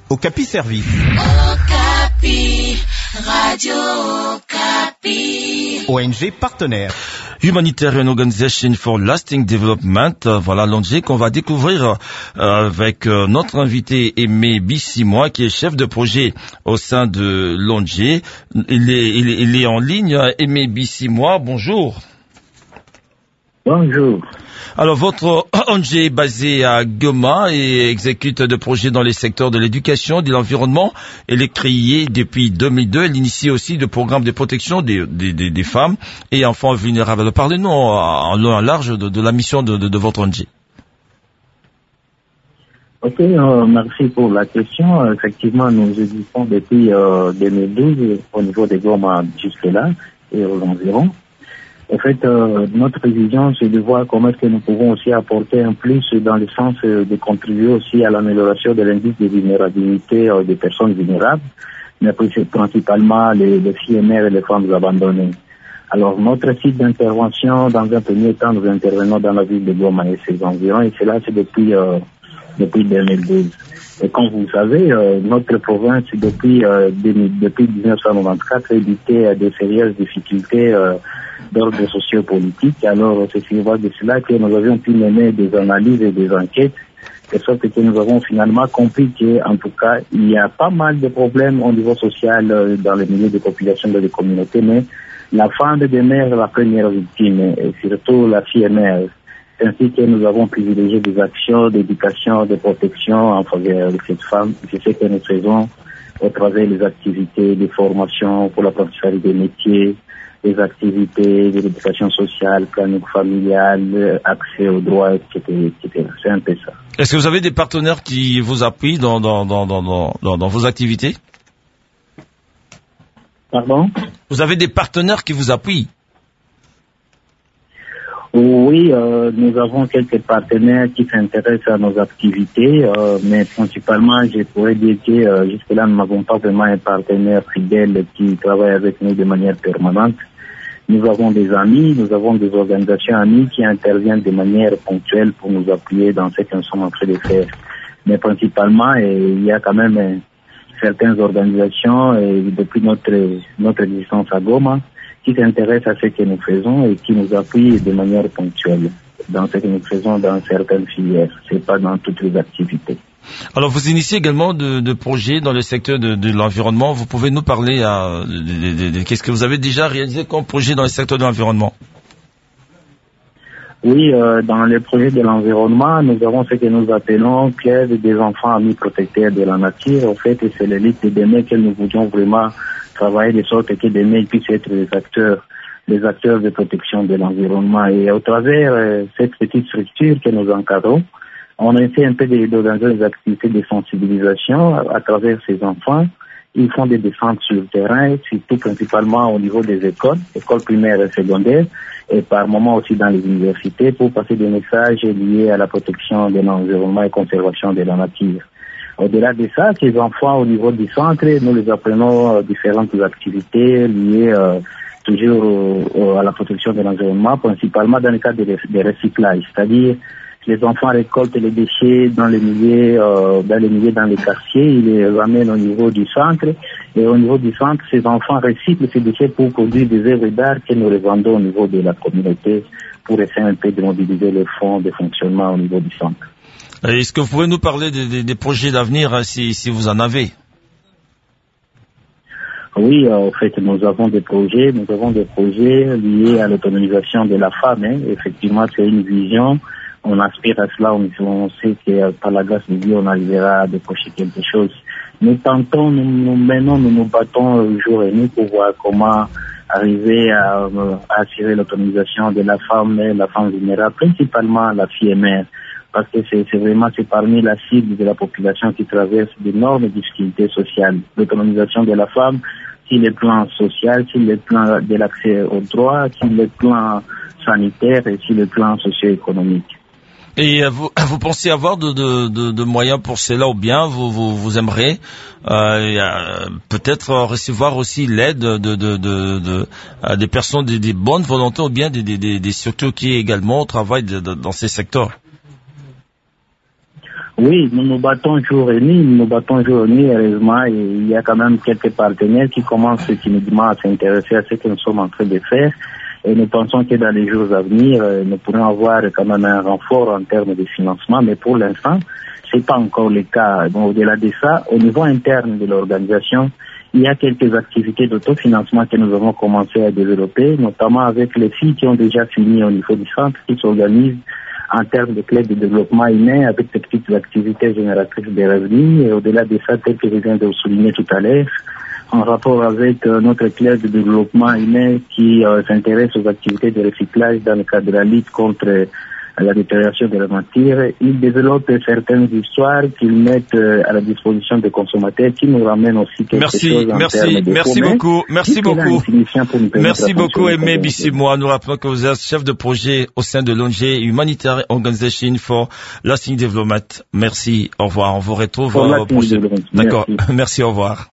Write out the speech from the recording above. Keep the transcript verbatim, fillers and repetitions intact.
Okapi Service. Okapi, Radio Okapi. O N G partenaire. Humanitarian Organization for Lasting Development, voilà l'O N G qu'on va découvrir euh, avec euh, notre invité Aimé Bissimois, qui est chef de projet au sein de l'O N G. Il est, il est, il est en ligne. Aimé Bissimois, bonjour. Bonjour. Alors, votre O N G est basée à Goma et exécute des projets dans les secteurs de l'éducation, de l'environnement. Elle est créée depuis deux mille deux. Elle initie aussi des programmes de protection des, des, des, des femmes et enfants vulnérables. Alors, parlez-nous en long et en large de, de la mission de, de, de votre O N G. Ok, euh, merci pour la question. Effectivement, nous existons depuis euh, deux mille douze au niveau de Goma jusque-là et aux environs. En fait, euh, notre vision, c'est de voir comment est-ce que nous pouvons aussi apporter un plus dans le sens euh, de contribuer aussi à l'amélioration de l'indice de vulnérabilité euh, des personnes vulnérables, mais principalement les, les filles et mères et les femmes abandonnées. Alors, notre site d'intervention, dans un premier temps, nous intervenons dans la ville de Goma et ses environs, et cela, c'est depuis, euh, depuis deux mille douze. Et comme vous le savez, euh, notre province, depuis, euh, depuis dix-neuf cent quatre-vingt-quatorze, évitait des sérieuses difficultés euh, d'ordre sociopolitique. Alors, c'est sur base de cela que nous avions pu mener des analyses et des enquêtes, de sorte que nous avons finalement compris qu'en tout cas, il y a pas mal de problèmes au niveau social euh, dans les milieux de population, dans les communautés, mais la femme de mère est la première victime, et surtout la fille mère. Ainsi que nous avons privilégié des actions d'éducation, de protection en faveur de cette femme. C'est ce que nous faisons au travers des activités de formation pour l'apprentissage des métiers, des activités de l'éducation sociale, planning familial, accès aux droits, et cetera, et cetera. C'est un peu ça. Est-ce que vous avez des partenaires qui vous appuient dans, dans, dans, dans, dans, dans vos activités? Pardon? Vous avez des partenaires qui vous appuient? Oui, euh, nous avons quelques partenaires qui s'intéressent à nos activités, euh, mais principalement, je pourrais dire que euh, jusque-là, nous n'avons pas vraiment un partenaire fidèle qui travaille avec nous de manière permanente. Nous avons des amis, nous avons des organisations amies qui interviennent de manière ponctuelle pour nous appuyer dans ce que nous sommes en train de faire. Mais principalement, et il y a quand même euh, certaines organisations, et depuis notre, notre existence à Goma, qui s'intéressent à ce que nous faisons et qui nous appuient de manière ponctuelle dans ce que nous faisons dans certaines filières. C'est pas dans toutes les activités. Alors, vous initiez également de, de projets dans le secteur de, de l'environnement. Vous pouvez nous parler à, de, de, de, de qu'est-ce que vous avez déjà réalisé comme projet dans le secteur de l'environnement? Oui, euh, dans les projets de l'environnement, nous avons ce que nous appelons Club des enfants amis protecteurs de la nature. En fait, c'est l'élite de demain que nous voulions vraiment travailler de sorte que demain ils puissent être des acteurs, des acteurs de protection de l'environnement. Et au travers euh, cette petite structure que nous encadrons, on a essayé un peu d'organiser des activités de sensibilisation à, à travers ces enfants. Ils font des descentes sur le terrain, surtout principalement au niveau des écoles, écoles primaires et secondaires, et par moments aussi dans les universités, pour passer des messages liés à la protection de l'environnement et conservation de la nature. Au-delà de ça, ces enfants au niveau du centre, nous les apprenons différentes activités liées euh, toujours au, à la protection de l'environnement, principalement dans le cadre de, de recyclage, c'est-à-dire les enfants récoltent les déchets dans les milieux, euh, dans les milieux, dans les quartiers, ils les ramènent au niveau du centre, et au niveau du centre, ces enfants recyclent ces déchets pour produire des œuvres d'art que nous revendons au niveau de la communauté pour essayer un peu de mobiliser les fonds de fonctionnement au niveau du centre. Est-ce que vous pouvez nous parler des, des, des projets d'avenir si, si vous en avez? Oui, euh, en fait, nous avons des projets, nous avons des projets liés à l'autonomisation de la femme. Hein. Effectivement, c'est une vision. On aspire à cela, on, on sait que par la grâce de Dieu, on arrivera à décrocher quelque chose. Nous tentons, nous nous menons, nous nous battons jour et nuit pour voir comment arriver à, à assurer l'autonomisation de la femme, la femme vulnérable, principalement la fille et mère. Parce que c'est, c'est vraiment, c'est parmi la cible de la population qui traverse d'énormes difficultés sociales. L'autonomisation de la femme, sur le plan social, sur le plan de l'accès aux droits, sur le plan sanitaire et sur le plan socio-économique. Et vous, vous pensez avoir de, de, de, de moyens pour cela, ou bien vous, vous, vous aimeriez euh, peut-être recevoir aussi l'aide de, de, de, de, de des personnes, des, des bonnes volontés, ou bien des, des, des, des structures qui également travaillent de, de, dans ces secteurs? Oui, nous nous battons jour et nuit, nous nous battons jour et nuit, heureusement, et il y a quand même quelques partenaires qui commencent timidement à s'intéresser à ce que nous sommes en train de faire. Et nous pensons que dans les jours à venir, nous pourrons avoir quand même un renfort en termes de financement, mais pour l'instant, c'est pas encore le cas. Bon, au-delà de ça, au niveau interne de l'organisation, il y a quelques activités d'autofinancement que nous avons commencé à développer, notamment avec les filles qui ont déjà fini au niveau du centre, qui s'organisent en termes de clés de développement humain avec des petites activités génératrices de revenus. Et au-delà de ça, tel que je viens de le souligner tout à l'heure, en rapport avec euh, notre clé de développement humain qui euh, s'intéresse aux activités de recyclage dans le cadre de la lutte contre euh, la détérioration de la matière, ils développent certaines histoires qu'ils mettent euh, à la disposition des consommateurs qui nous ramènent aussi quelque merci, chose en merci, termes de merci commun, beaucoup, merci beaucoup. Merci beaucoup, Aimé Aimé Bissimois. Nous rappelons que vous êtes chef de projet au sein de l'O N G Humanitarian Organization for Lasting Development. Merci, au revoir. On vous retrouve au prochain. D'accord, merci, au revoir.